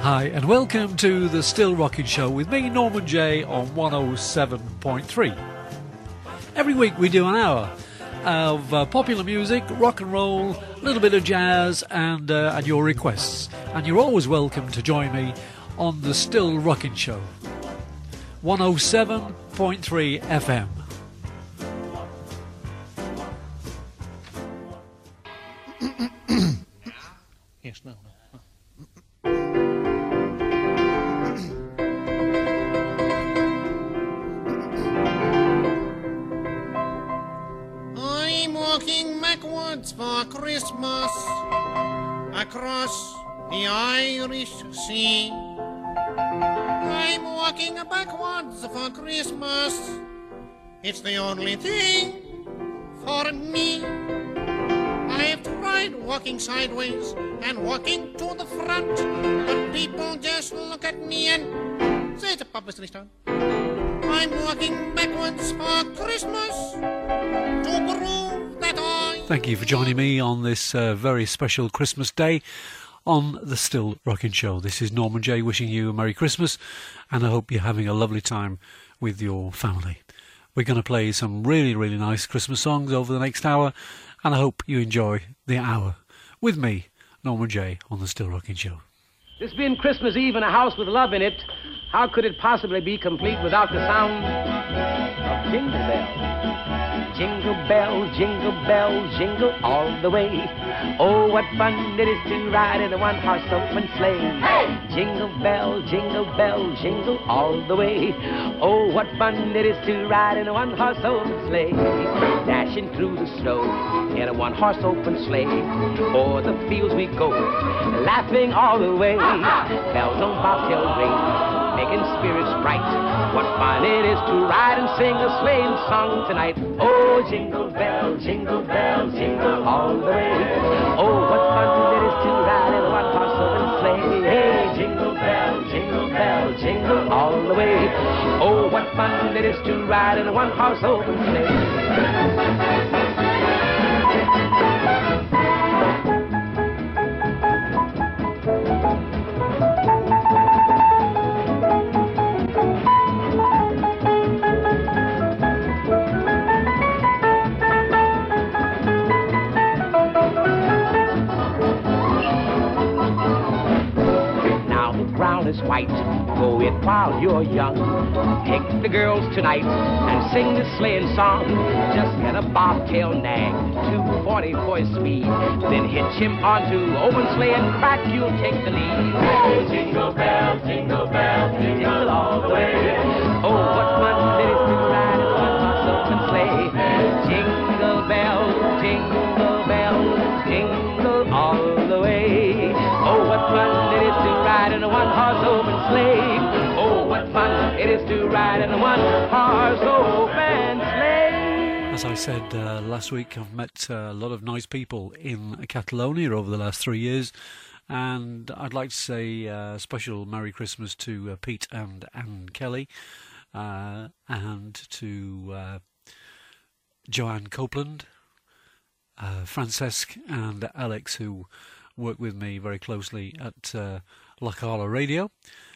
Hi, and welcome to the Still Rocking Show with me, Norman Jay, on 107.3. Every week we do an hour of popular music, rock and roll, a little bit of jazz, and your requests. And you're always welcome to join me on the Still Rocking Show, 107.3 FM. Yes, no. I'm walking backwards for Christmas across the Irish Sea. I'm walking backwards for Christmas. It's the only thing for me. I've tried walking sideways and walking to the front, but people just look at me and say it's a publicity stunt. I'm walking backwards for Christmas to prove that I... Thank you for joining me on this very special Christmas day on the Still Rocking Show. This is Norman Jay wishing you a Merry Christmas, and I hope you're having a lovely time with your family. We're going to play some really, really nice Christmas songs over the next hour, and I hope you enjoy the hour with me, Norman Jay, on the Still Rocking Show. This being Christmas Eve in a house with love in it, how could it possibly be complete without the sound of jingle bells? Jingle bells, jingle bells, jingle all the way. Oh, what fun it is to ride in a one-horse open sleigh. Hey! Jingle bells, jingle all the way. Oh, what fun it is to ride in a one-horse open sleigh. Dashing through the snow in a one-horse open sleigh. O'er the fields we go, laughing all the way. Bells on bobtail ring, making spirits bright. What fun it is to ride and sing a sleighing song tonight. Oh, jingle bells, jingle all the way. Oh, what fun it is to ride in a one-horse open sleigh. Hey, jingle all the way. Oh, what fun it is to ride in a one-horse open sleigh. Is white, go it while you're young. Take the girls tonight and sing the sleighing song. Just get a bobtail nag, 240 for his speed. Then hitch him onto open sleigh and crack, you'll take the lead. Oh, jingle bells, jingle all the way. Oh, what fun it is to ride in a one-horse open sleigh. Jingle bells, jingle all the way. Oh, what fun it is to ride in a one-horse open sleigh. Oh, what fun it is to ride in a one-horse open sleigh. As I said last week, I've met a lot of nice people in Catalonia over the last 3 years, and I'd like to say a special Merry Christmas to Pete and Anne Kelly, and to Joanne Copeland, Francesc and Alex, who work with me very closely at La Carla Radio,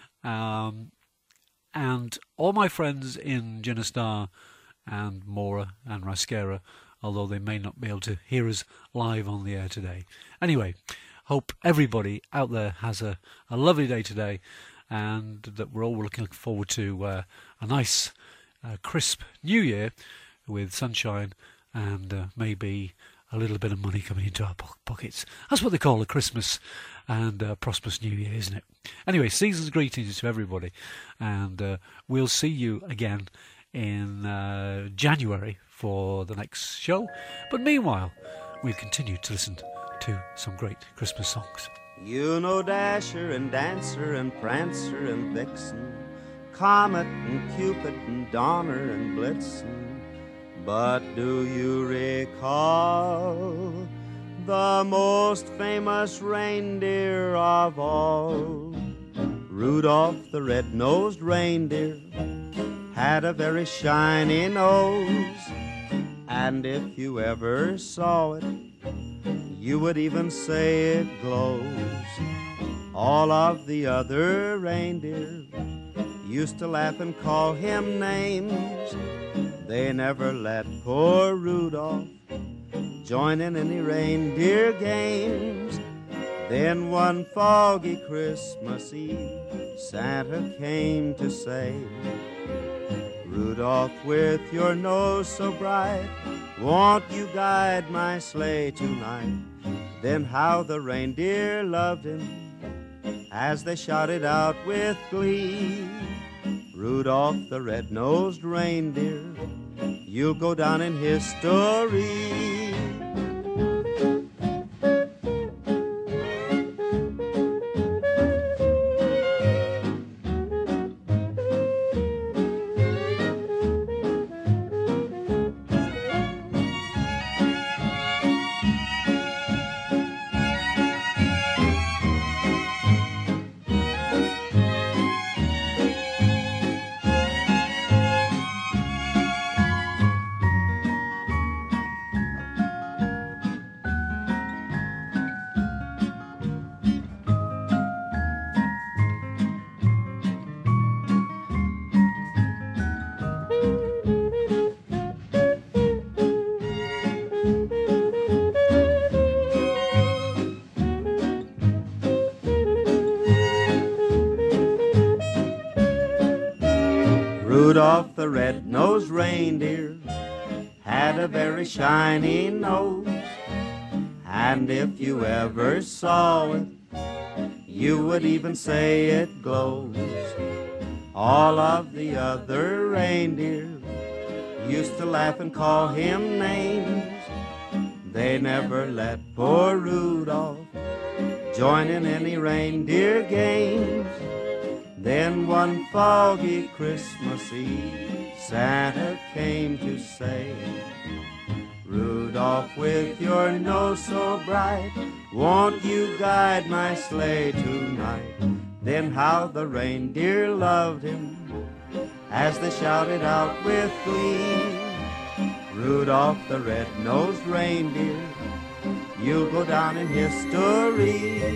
and all my friends in Ginestar and Mora and Rasquera, although they may not be able to hear us live on the air today. Anyway, hope everybody out there has a lovely day today, and that we're all looking forward to a nice crisp new year with sunshine and maybe a little bit of money coming into our pockets. That's what they call a Christmas and prosperous New Year, isn't it? Anyway, season's greetings to everybody, and we'll see you again in January for the next show. But meanwhile, we'll continue to listen to some great Christmas songs. You know Dasher and Dancer and Prancer and Vixen, Comet and Cupid and Donner and Blitzen. But do you recall the most famous reindeer of all? Rudolph the red-nosed reindeer had a very shiny nose, and if you ever saw it, you would even say it glows. All of the other reindeer used to laugh and call him names. They never let poor Rudolph join in any reindeer games. Then one foggy Christmas Eve, Santa came to say, Rudolph, with your nose so bright, won't you guide my sleigh tonight? Then how the reindeer loved him as they shouted out with glee, Rudolph the red-nosed reindeer, you'll go down in history. Rudolph the red-nosed reindeer had a very shiny nose, and if you ever saw it, you would even say it glows. All of the other reindeer used to laugh and call him names. They never let poor Rudolph join in any reindeer games. Then one foggy Christmas Eve, Santa came to say, Rudolph, with your nose so bright, won't you guide my sleigh tonight? Then how the reindeer loved him as they shouted out with glee, Rudolph the red-nosed reindeer, you'll go down in history.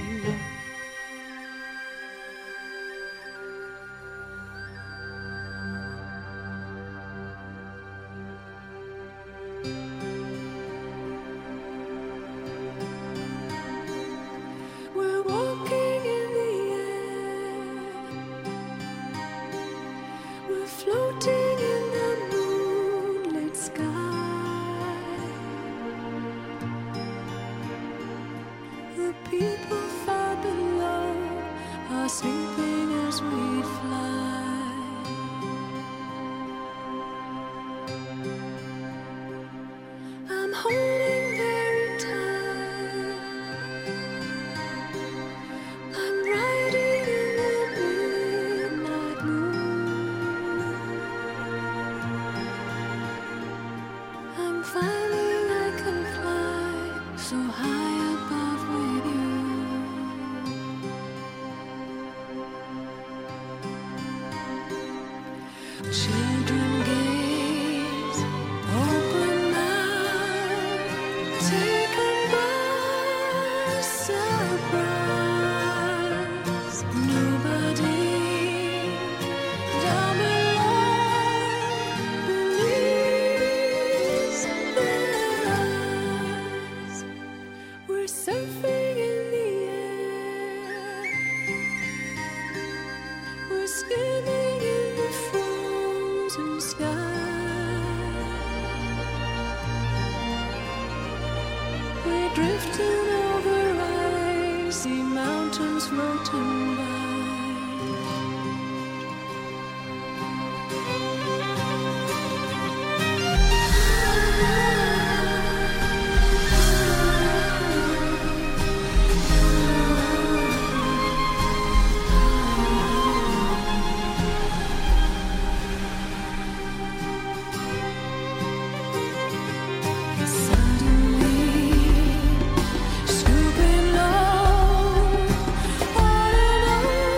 Scooping low, all in all.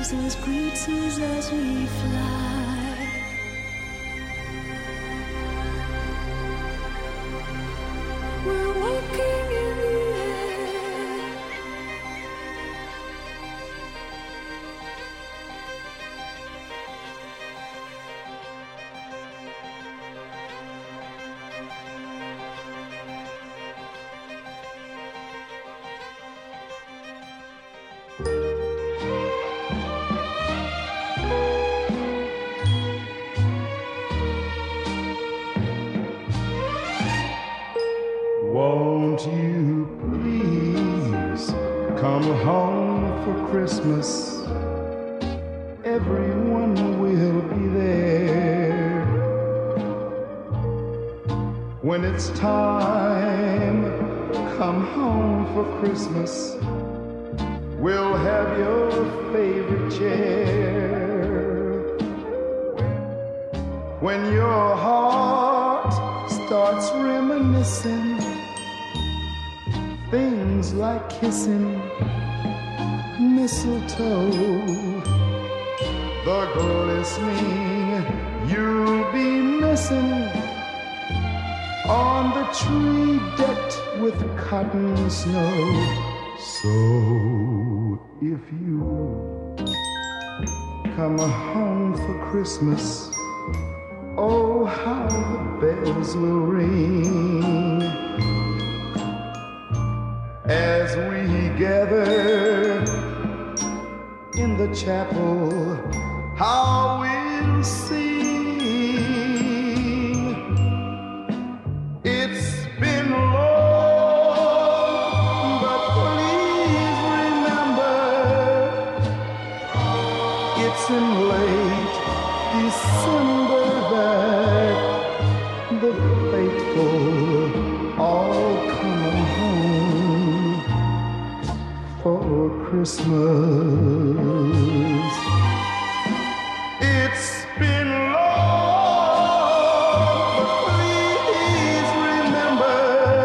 Jesus greets us as we fly. We're walking in the air. Won't you please come home for Christmas? Everyone will be there. When it's time, come home for Christmas. We'll have your favorite chair. When your heart starts reminiscing things like kissing mistletoe, the glistening you'll be missing on the tree decked with cotton snow. So if you come home for Christmas, oh, how the bells will ring as we gather in the chapel. How we'll sing. It's been long, but please remember, it's in late December that the faithful all come home for Christmas. It's been long, but please remember,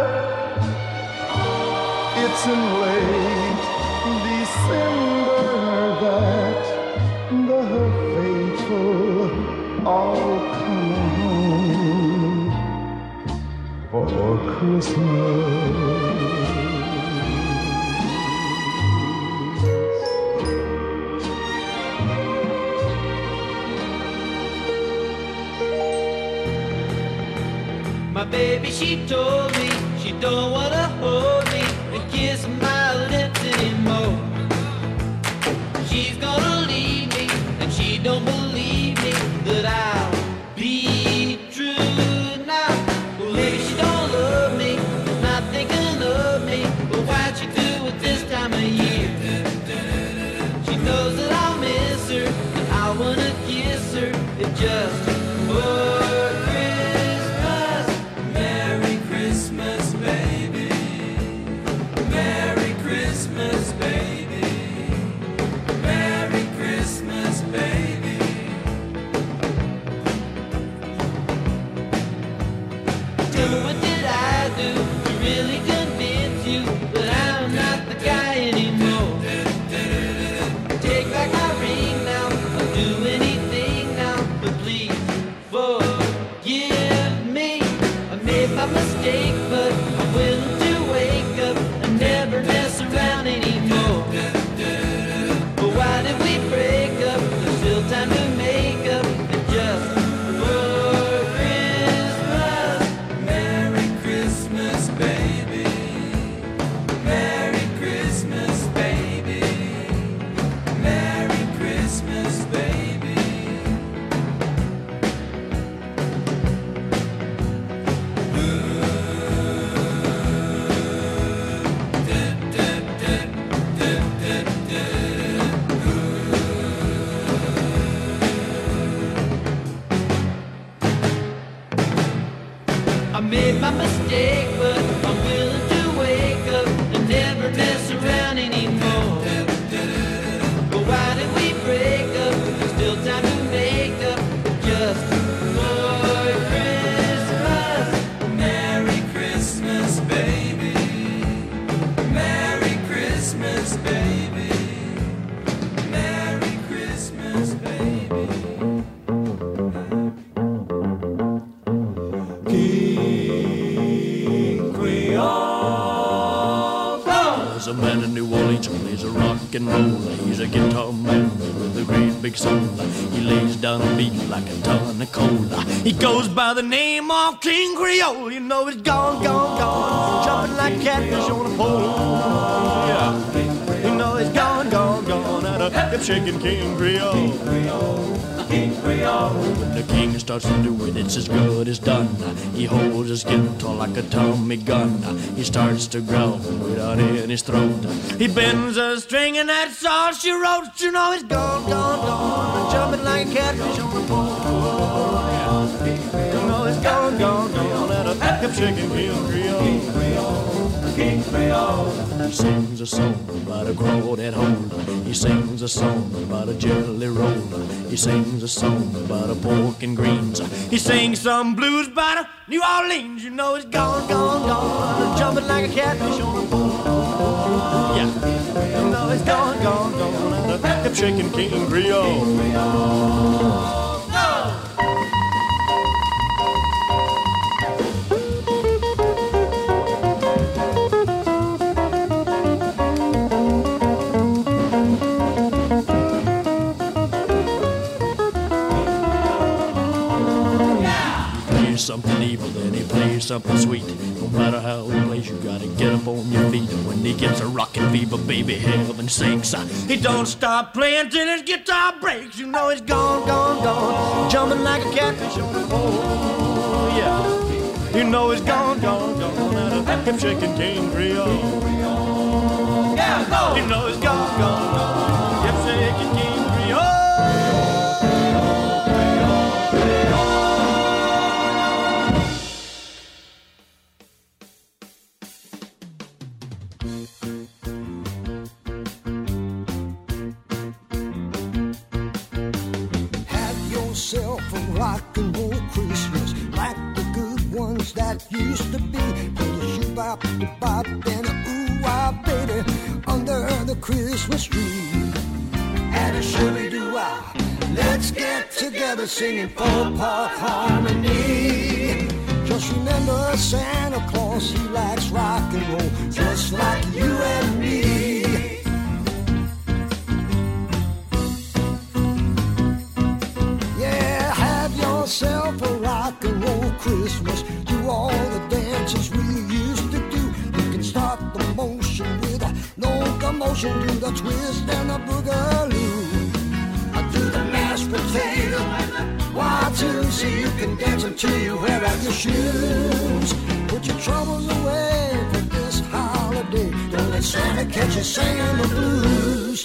it's in late December that the faithful all come home for Christmas. My baby, she told me she don't wanna hold me and kiss my lips anymore. She's gonna leave me and she don't believe me that I'll be true now. Well, maybe she don't love me, not thinking of me, but why'd she do it this time of year? She knows that I'll miss her and I wanna kiss her. It just for Christmas. Merry Christmas, baby. Merry Christmas, baby. Merry Christmas, baby. Tell me, what did I do to really convince you that I'm not the guy anymore? Take back my ring now, I'll do anything now, but please forgive me. I made my mistake, but I'm willing to wake up and never mess around anymore. But why did we break up? There's still time to make up, and just for Christmas. Merry Christmas, baby. Merry Christmas. was a man in New Orleans who plays a rock and roll. He's a guitar man with a great big soul. He lays down a beat like a ton of coal. He goes by the name of King Creole. You know he's gone, gone, gone, jumping like a catfish on a pole. Yeah, you know he's gone, gone, gone, and a hip-shaking King Creole. When the king starts to do it, it's as good as done. He holds his guitar like a Tommy gun. He starts to growl without in his throat. He bends a string and that's all she wrote. You know he's gone, gone, gone, jumping like a catfish on the pole. You know he's gone, gone, gone, and a hip-shaking King Creole. King Creole. He sings a song about a crawdad hole. He sings a song about a jelly roll. He sings a song about a pork and greens. He sings some blues about a New Orleans. You know he's gone, gone, gone, jumping like a catfish on a pole. Yeah, you know he's gone, gone, gone, and a hip-shaking King Creole. Something evil, then he plays something sweet. No matter how he plays, you gotta get up on your feet. And when he gets a rockin' fever, baby, heaven sinks. He don't stop playing till his guitar breaks. You know he's gone, gone, gone, jumping like a catfish on the pole. Yeah, you know he's gone, gone, gone, and a hip-shaking King Creole. Yeah, go! You know he's gone, gone, gone, hip-shaking King Creole. Rock and roll Christmas like the good ones that used to be. Put a shoe-bop, the bop, and a ooh-wah, baby, under the Christmas tree. And a shimmy-doo-wah, let's get together singing four-part harmony. Just remember Santa Claus, he likes rock and roll just like you and me. Yourself a rock and roll Christmas. Do all the dances we used to do. You can start the motion with a locomotion, do the twist and the boogaloo. I do the mashed potato, why too, so you can dance until you wear out your shoes. Put your troubles away for this holiday. Don't let Santa catch you singing the blues.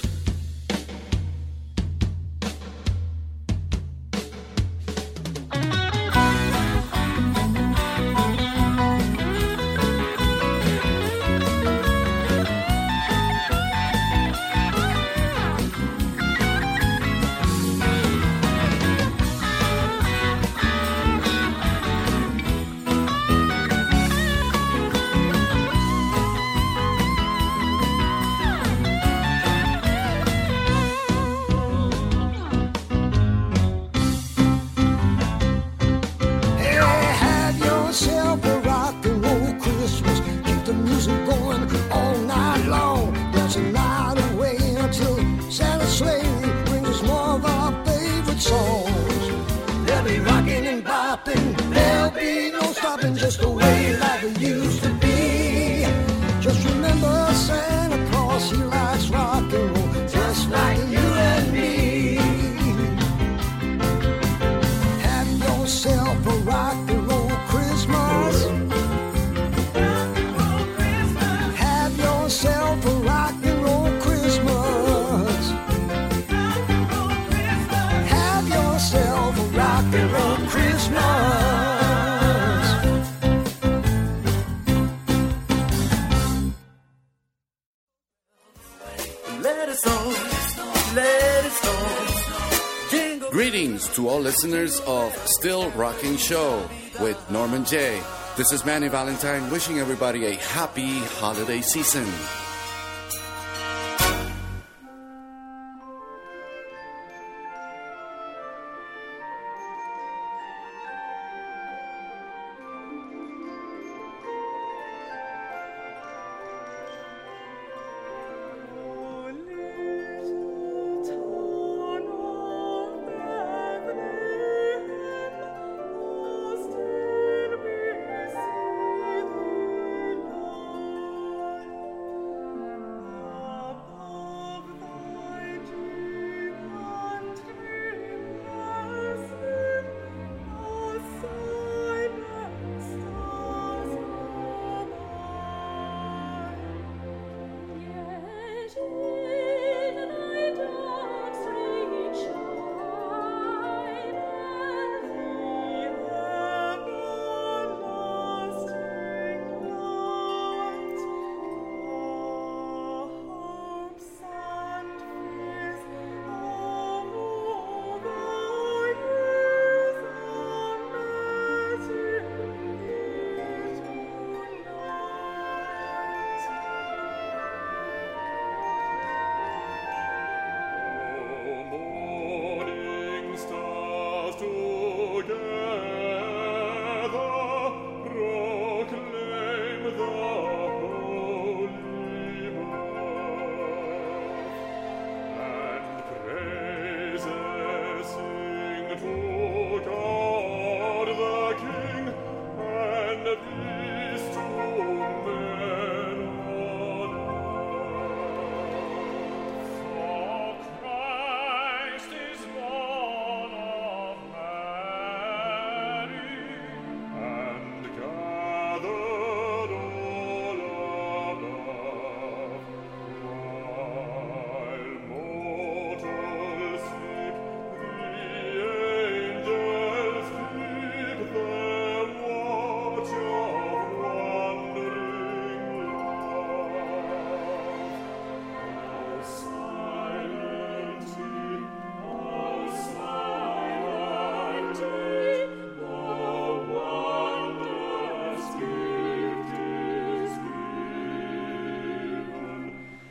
Just the way life used to be. Just remember Santa Claus, he likes rock and roll just like you and me. Have yourself a rock and roll Christmas. Have yourself a rock and roll Christmas. Have yourself a rock and roll Christmas. Greetings to all listeners of Still Rocking Show with Norman J. This is Manny Valentine wishing everybody a happy holiday season.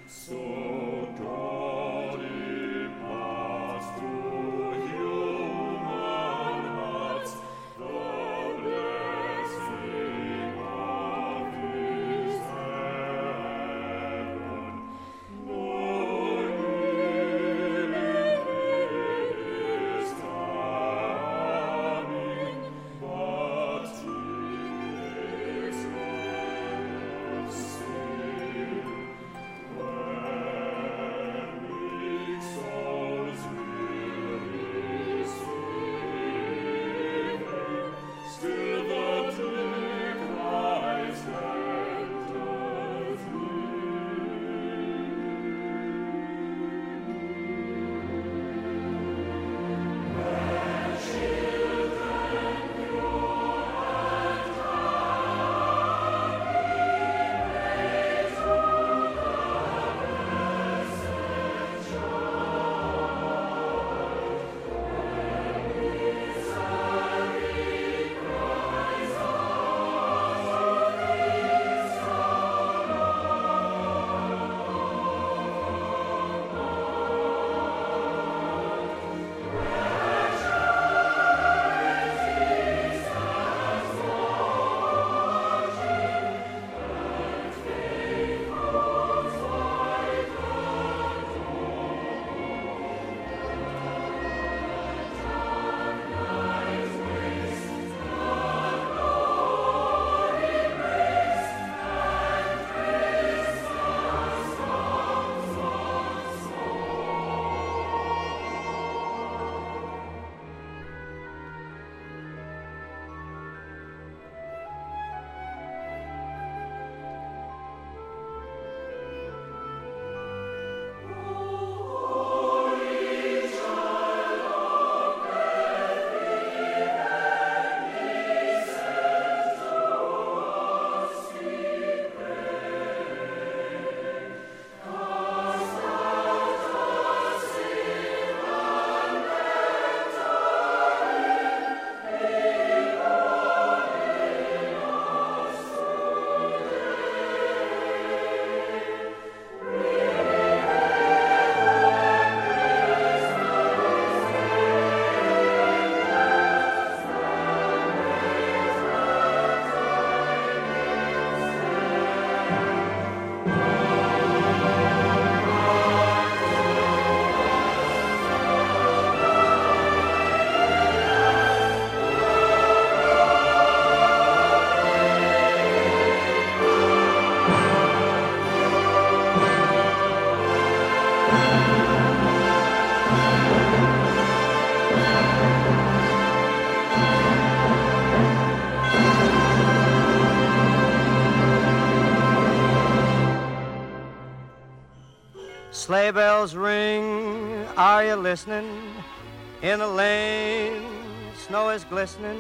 Sleigh bells ring, are you listening? In the lane, snow is glistening.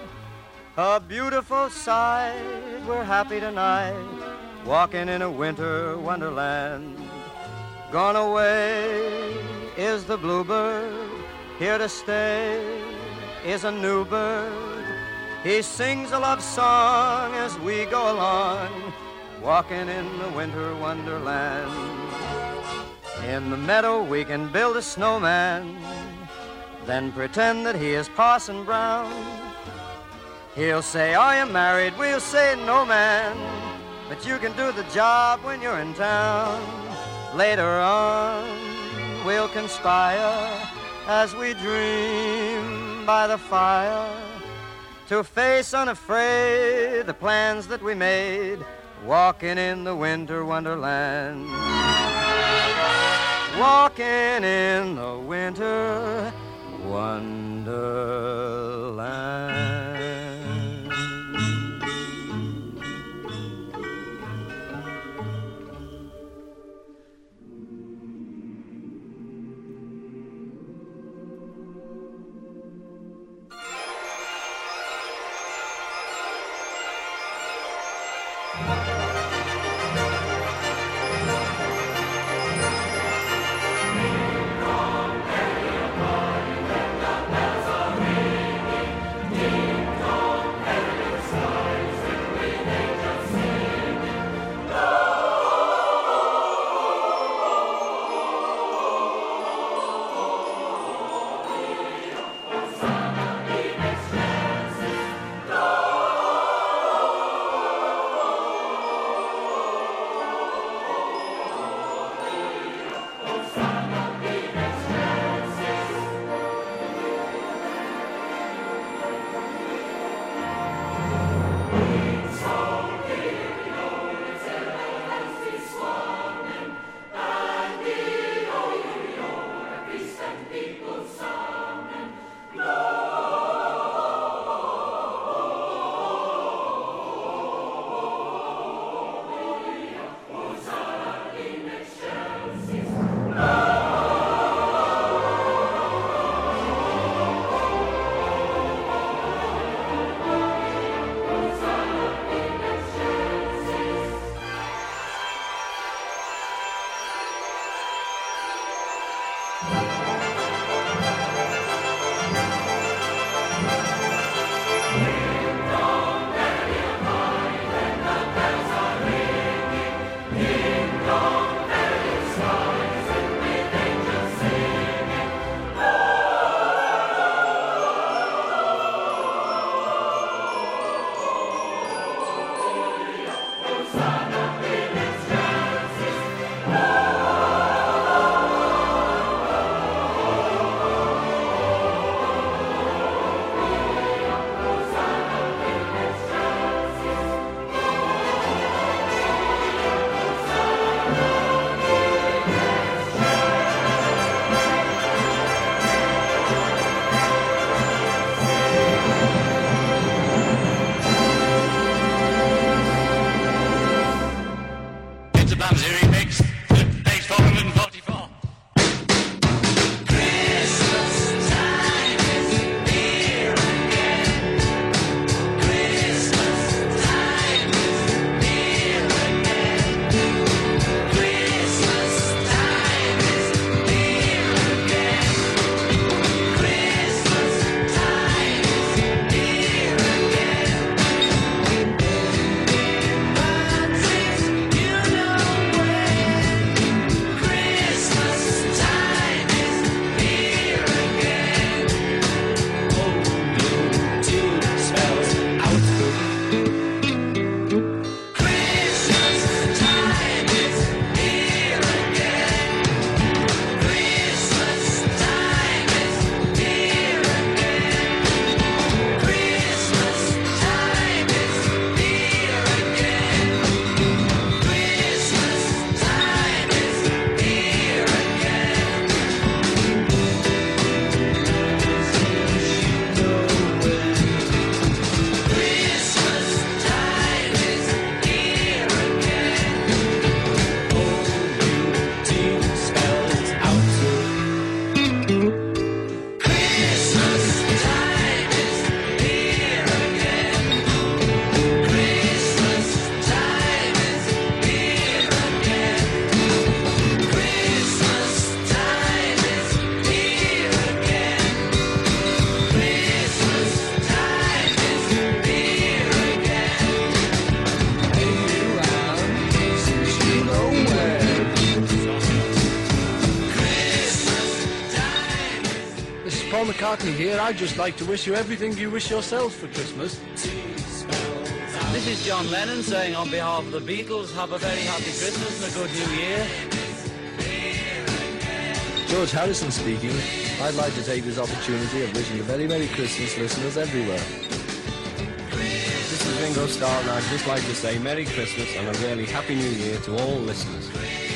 A beautiful sight, we're happy tonight, walking in a winter wonderland. Gone away is the bluebird, here to stay is a new bird. He sings a love song as we go along, walking in the winter wonderland. In the meadow we can build a snowman, then pretend that he is Parson Brown. He'll say, are you married? We'll say, no, man, but you can do the job when you're in town. Later on, we'll conspire as we dream by the fire to face unafraid the plans that we made, walking in the winter wonderland. Walking in the winter wonderland. McCartney here. I'd just like to wish you everything you wish yourselves for Christmas. This is John Lennon saying on behalf of the Beatles, have a very happy Christmas and a good New Year. George Harrison speaking. I'd like to take this opportunity of wishing a very Merry Christmas listeners everywhere. This is Ringo Starr, and I'd just like to say Merry Christmas and a really Happy New Year to all listeners.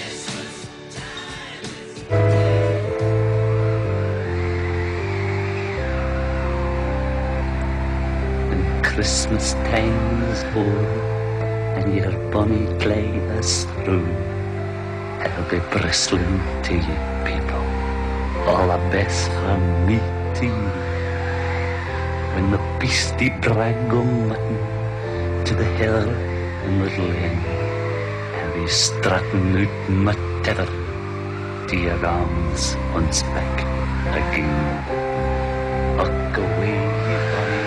Christmas time is o'er and your bonny clay is through. I'll be bristling to you people, all the best from me to you. When the beastie drag on mutton to the hill in the lane, I'll be strutting out my tether to your arms once back again. Look away, you bonny.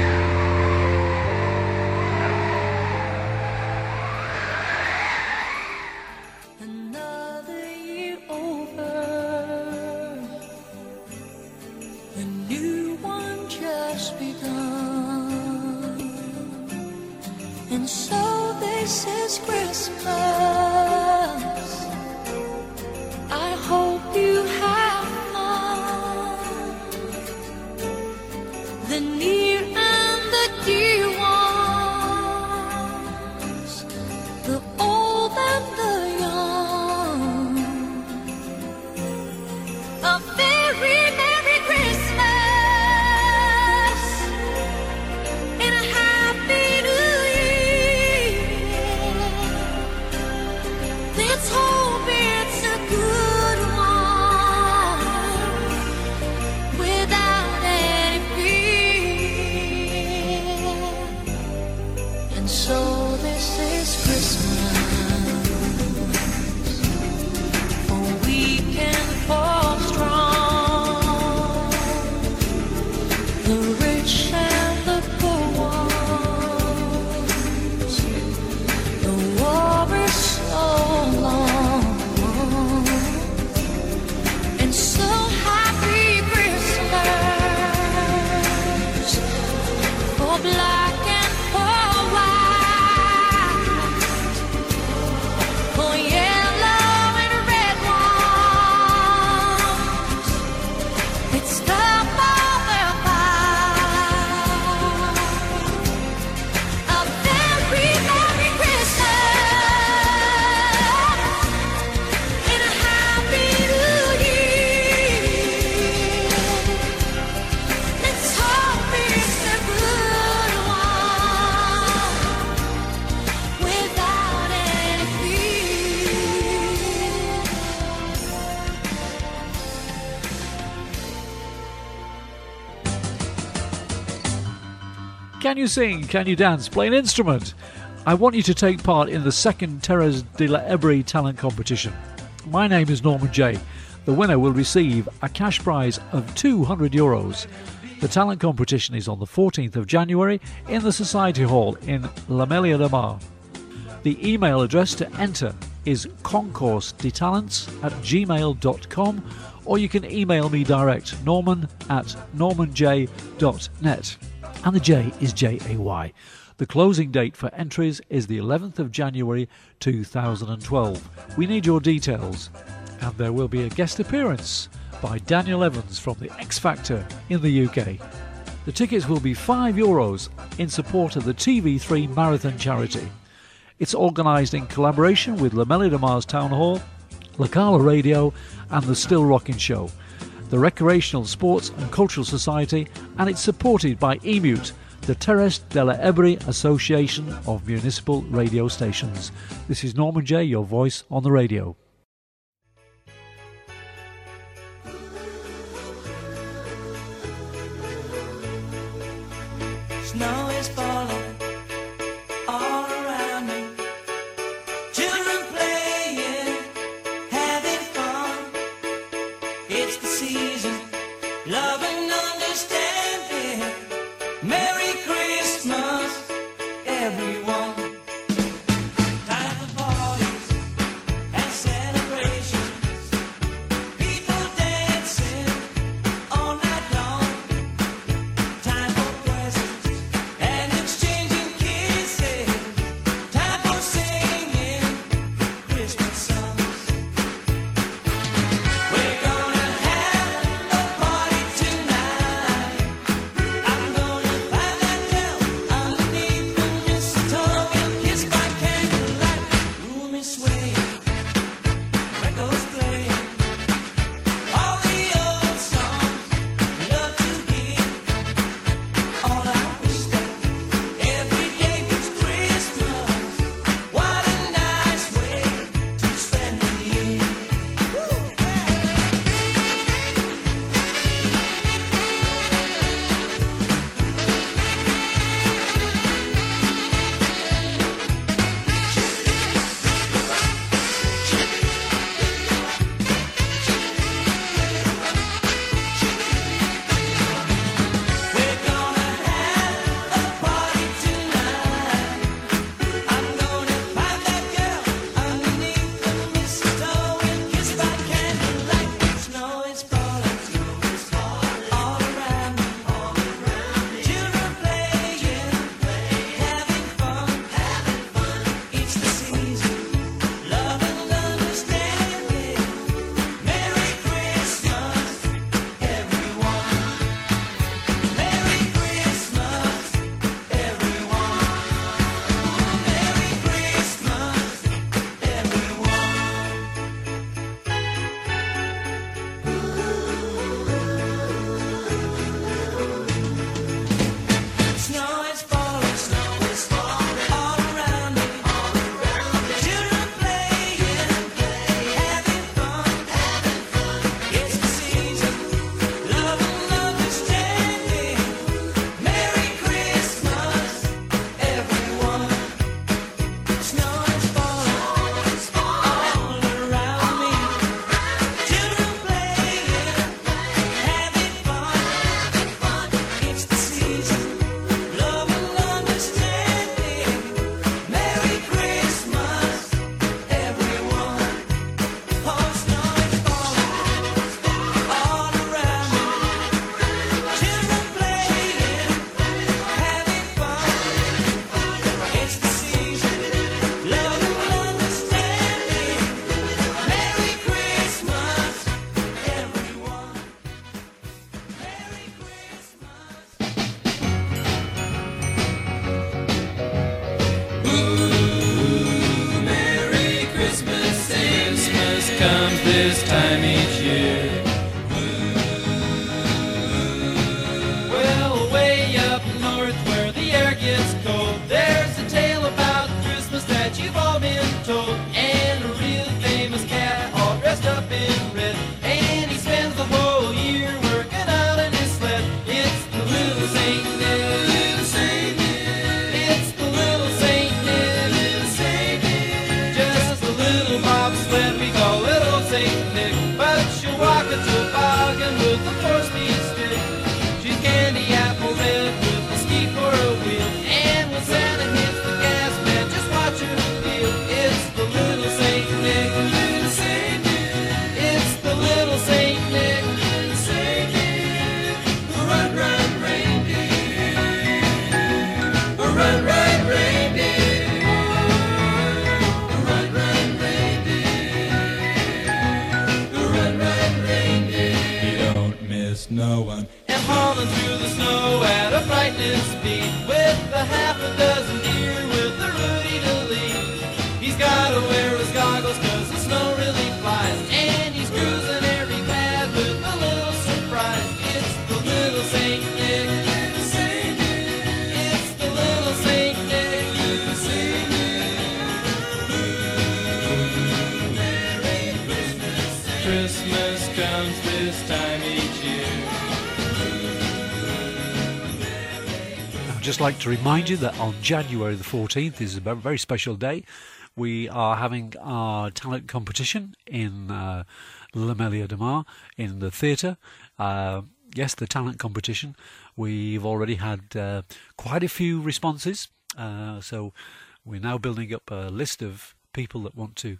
And so this is Christmas. I hope you have fun. The near and the dear ones, the old and the young. A very Merry Christmas and a Happy New Year. Let's hope it's a good one without any fear. And so this is Christmas, for weak and for strong, the rich and the poor ones. The war is so long, and so happy Christmas for black and for white, for yellow and red ones. It's the mother pie. A very Merry Christmas and a Happy New Year. Let's hope it's a good one without any fear. Can you sing? Can you dance? Play an instrument? I want you to take part in the second Terres de l'Ebre talent competition. My name is Norman J. The winner will receive a cash prize of €200. The talent competition is on the 14th of January in the Society Hall in La Melia de Mar. The email address to enter is concoursedetallents@gmail.com, or you can email me direct, norman@normanj.net. And the J is J-A-Y. The closing date for entries is the 11th of January 2012. We need your details. And there will be a guest appearance by Daniel Evans from the X Factor in the UK. The tickets will be €5 in support of the TV3 Marathon charity. It's organised in collaboration with La Melia de Mar's Town Hall, La Cala Radio and the Still Rockin' Show, the Recreational Sports and Cultural Society, and it's supported by EMUT, the Terres de l'Ebre Association of Municipal Radio Stations. This is Norman J, your voice on the radio. Snow is falling all around me. Children playing, having fun. It's the season, love and understanding. Merry Christmas, everyone. Time for parties and celebrations. People dancing all night long. comes this time each year. Well, way up north where the air gets cold, there's a tale about Christmas that you've all been told. And a real famous cat all dressed up in red, and he spends the whole year working out in his sled. It's the little Saint Nick. Little Saint Nick. It's the little Saint Nick. Little Saint Nick. Just a little bobsled we call little Saint Nick, but she'll walk a toboggan with a four-speed stick. She's candy apple red with a ski for a wheel, and when Santa hits the gas, man, just watch her feel. It's the little Saint Nick. Little Saint Nick. It's the little Saint Nick. Little Saint Nick. Run, run, reindeer. Run, run, reindeer. Run, run, reindeer. Run, run, reindeer. You don't miss no one. And hauling through the snow at a frightening speed, with a half a dozen deer with a Rudy to lead. He's gotta wear his goggles 'cause the snow really flies, and he's cruising every path with a little surprise. It's the little Saint Nick. Little Saint Nick. It's the little Saint Nick. Little Saint Nick. Merry Christmas. Christmas comes this time each year. I'd just like to remind you that on January the 14th is a very special day. We are having our talent competition in L'Amelia de Mar in the theatre. Yes, the talent competition. We've already had quite a few responses, so we're now building up a list of people that want to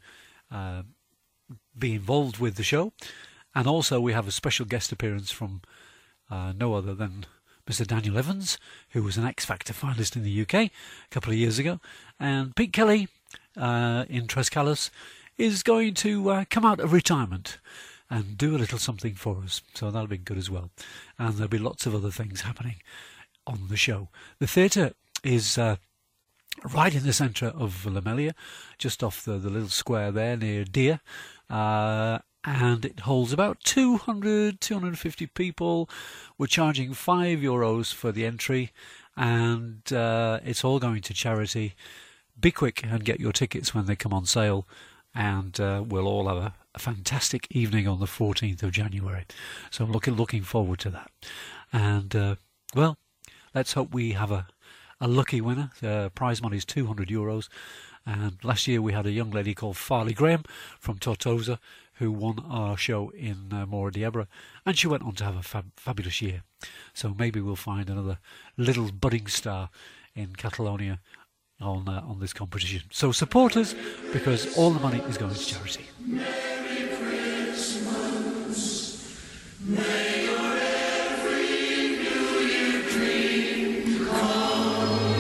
be involved with the show. And also we have a special guest appearance from no other than Mr. Daniel Evans, who was an X Factor finalist in the UK a couple of years ago. And Pete Kelly in Trescalis is going to come out of retirement and do a little something for us. So that'll be good as well. And there'll be lots of other things happening on the show. The theatre is right in the centre of L'Amelia, just off the little square there near Deer. And it holds about 250 people. We're charging €5 for the entry, and it's all going to charity. Be quick and get your tickets when they come on sale, and we'll all have a fantastic evening on the 14th of January. So I'm looking forward to that. And, well, let's hope we have a lucky winner. Prize money is €200. And last year we had a young lady called Farley Graham from Tortosa who won our show in Mora d'Ebre, and she went on to have a fabulous year. So maybe we'll find another little budding star in Catalonia on this competition. So support us, because all the money is going to charity. Merry Christmas. May your every New Year dream come.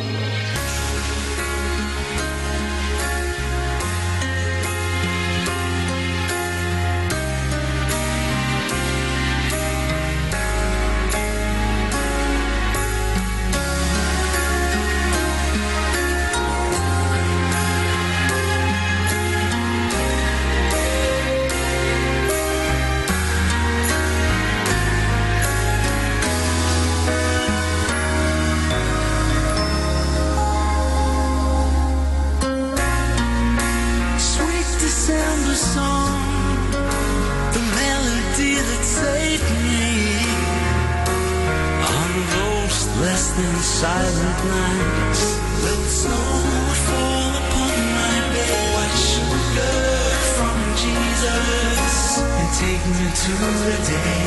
Silent nights, little snow would fall upon my bed. White sugar from Jesus, and take me to the day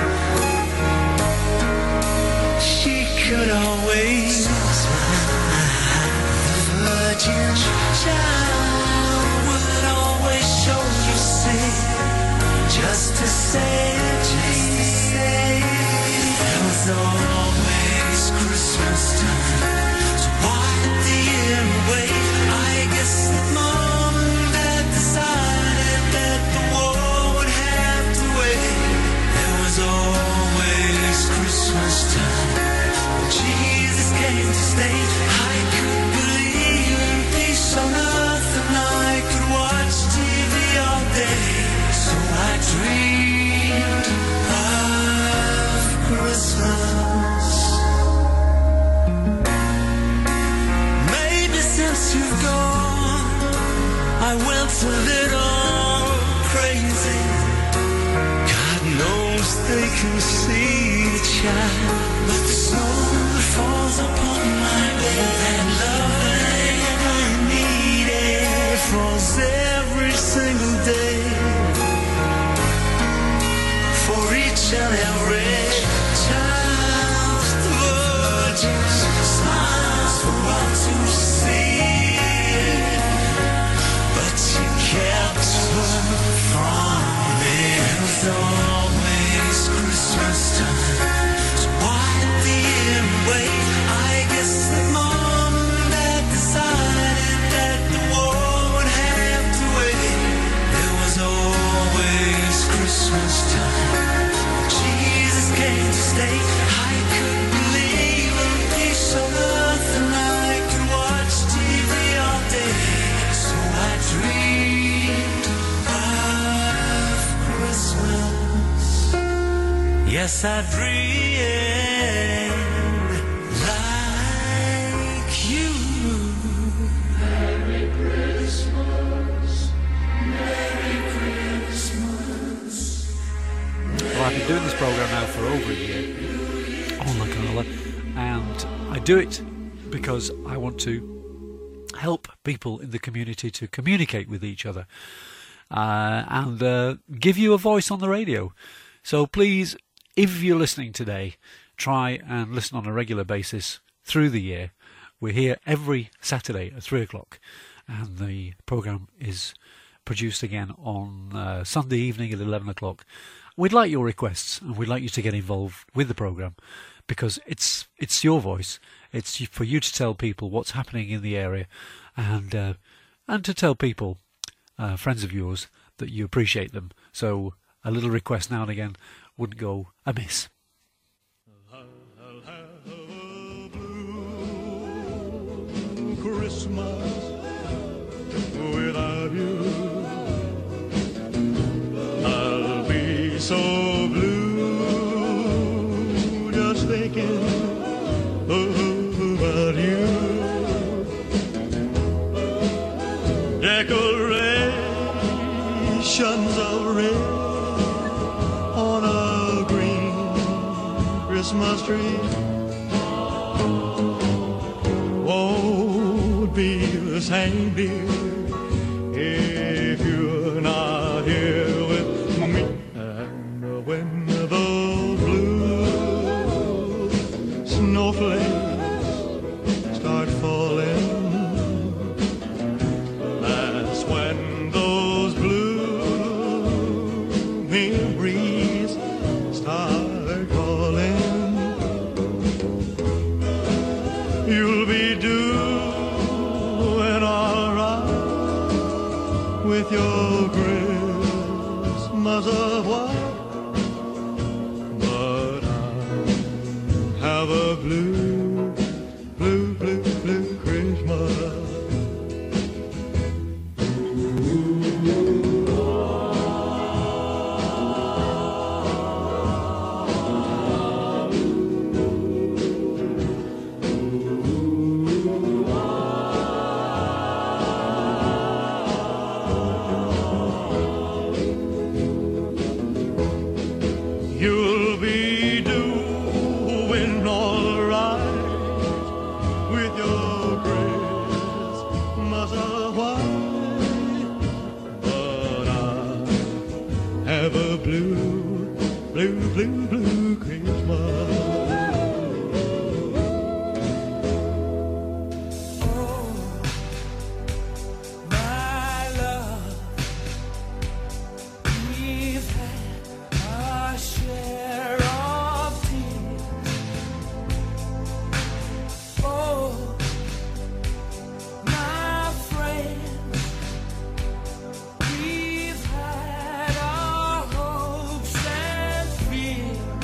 she could always smile. The virgin child would always show you say, just to say, it was always Christmas time, to wipe the year away. I guess that Mom and Dad decided that the war would have to wait. There was always Christmas time when Jesus came to stay. I could believe in peace on earth, and I could watch TV all day. dreamed of Christmas. Maybe since you've gone, I went a little crazy. God knows they can see the child, but the snow that falls upon my bed, that love I needed, falls every single day. For each and every child, the Virgin smiles for all to see, but she kept her from me. It was always Christmas time, so why the year wait? I guess that Mom and Dad decided that the war would have to wait. It was always Christmas time. Jesus came to stay. I couldn't believe in peace on earth, and I could watch TV all day. So I dreamed of Christmas. Yes, I dreamed like you. Merry Christmas, Merry Christmas. Well, I've been doing this programme now for over a year on La Canola, and I do it because I want to help people in the community to communicate with each other and give you a voice on the radio. So please, if you're listening today, try and listen on a regular basis through the year. We're here every Saturday at 3 o'clock, and the programme is produced again on Sunday evening at 11 o'clock. We'd like your requests, and we'd like you to get involved with the programme, because it's your voice. It's for you to tell people what's happening in the area, and to tell people, friends of yours, that you appreciate them. So a little request now and again wouldn't go amiss. Christmas without you, I'll be so blue just thinking about you. Decorations of red on a green Christmas tree won't be the same, dear, if you're not here with me. And when those blue snowflakes start falling, that's when those blue memories start calling. You'll be doing all right with your Christmas of white, but I have a blue, blue, blue, blue Christmas. You'll be doing all right with your Christmas of white, but I have a blue, blue, blue, blue Christmas. My love, we've had our share of tears. Oh, my friend, we've had our hopes and fears.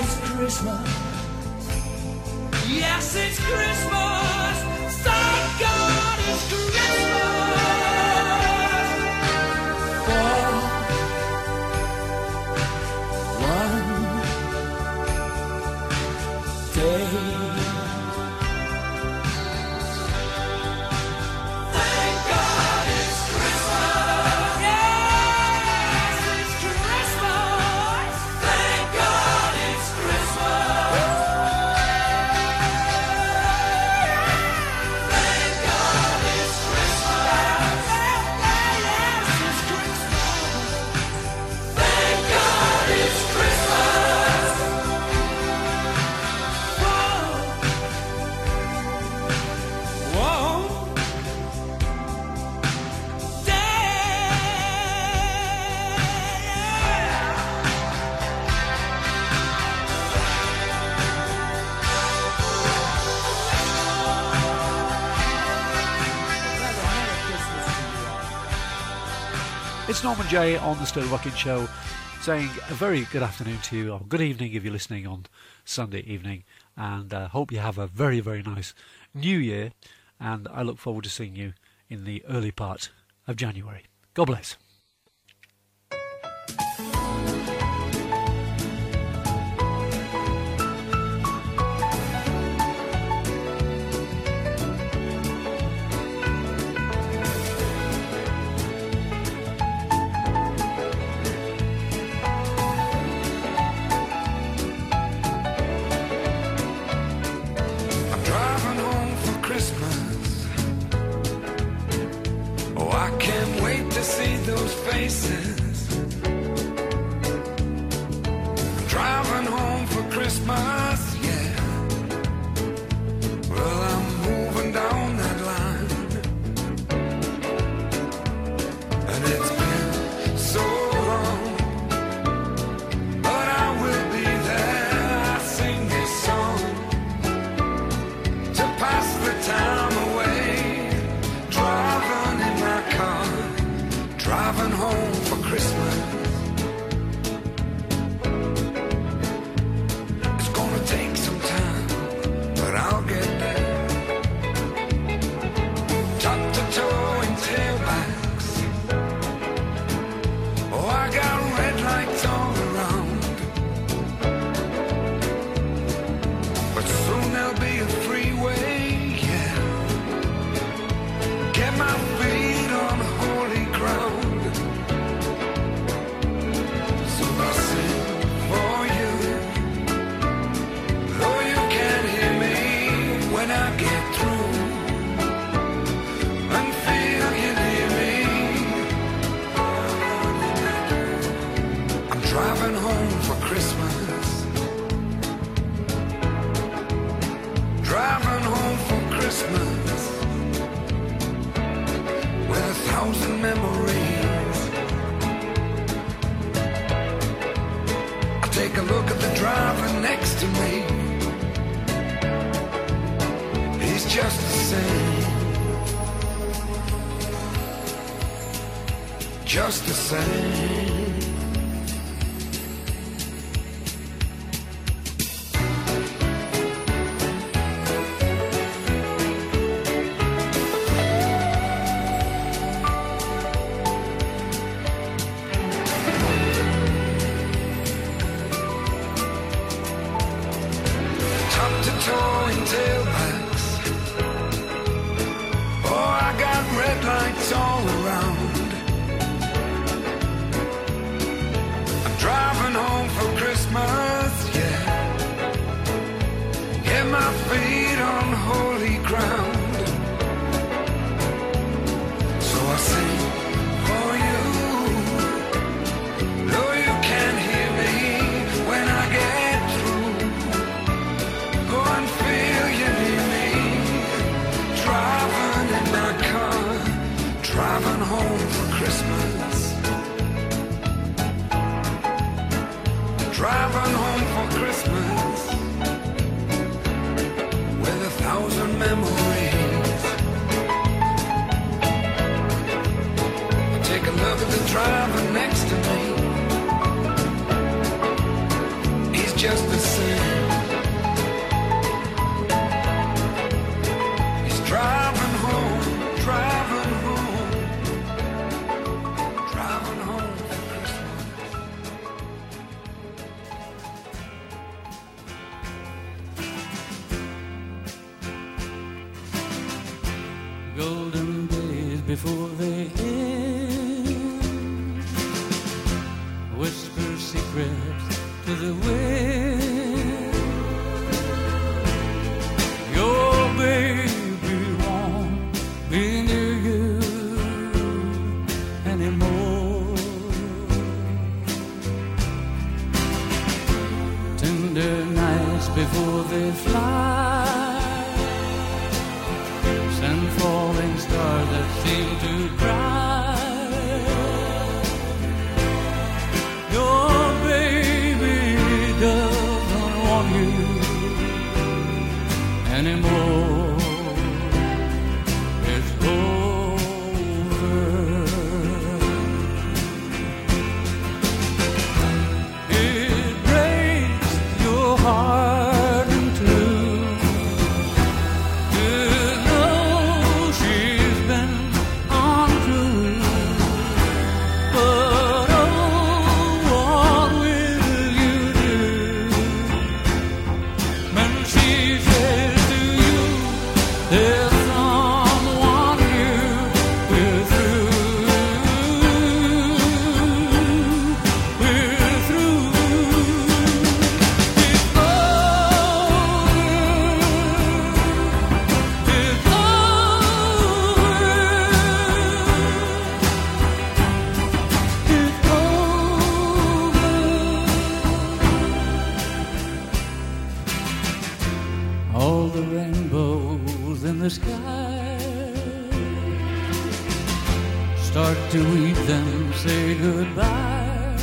it's Christmas. Yes, it's Christmas. Thank God it's Christmas. For one day. Thank God it's Christmas. Yes, it's Christmas. Thank God it's Christmas. Thank God it's Christmas. Yes, it's Christmas. Thank God it's Christmas. Whoa. It's Norman J on the Still Rocking Show, saying a very good afternoon to you, or good evening if you're listening on Sunday evening, and hope you have a very, very nice New Year, and I look forward to seeing you in the early part of January. God bless. I'm driving home for Christmas. Oh, I can't wait to see those faces. I'm driving home for Christmas, yeah. Well, I'm moving down that line. And it's been so long, but I will be there. I sing this song to pass the time away, driving in my car, driving home for Christmas. It's gonna take some time, but I'll get there. Top to toe in tailbacks. Oh, I got red lights all around, but soon there'll be a freeway, yeah. Get my feet on holy ground. So I'll sing for you, though you can't hear me when I get through, and feel you near me. I'm driving home for Christmas. Driving home for Christmas with 1,000 memories. I take a look at the driver next to me. He's just the same, just the same. Top to toe in tailbacks. Oh, I got red lights all around. I'm driving home for Christmas, yeah. Get my feet on holy ground. So I sing for you, though you can't hear me when I get through. Go and feel you near me. Driving in my car, driving home for Christmas. Driving home for Christmas with 1,000 memories. Take a look at the driver next to me. He's just the same. anymore. Tender nights before they fly, send falling stars that seem to cry. Your baby doesn't want you anymore. It's over. It breaks your heart in two to know she's been untrue. But oh, what will you do when she says to you, there's someone new, we're through, we're through. It's over, it's over. All the rainbows in the sky start to weep, then say goodbye.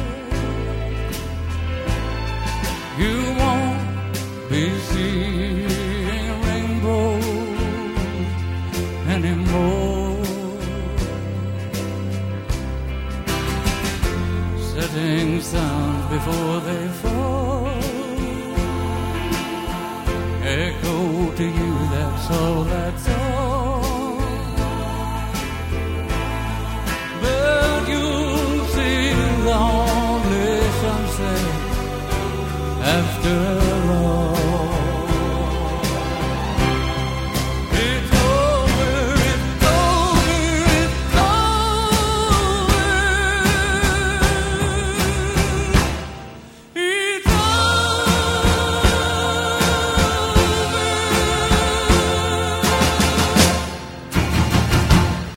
You won't be seeing rainbows anymore. Setting suns before they fall echo to you, that's all, that's all. But you'll see lonely sunset after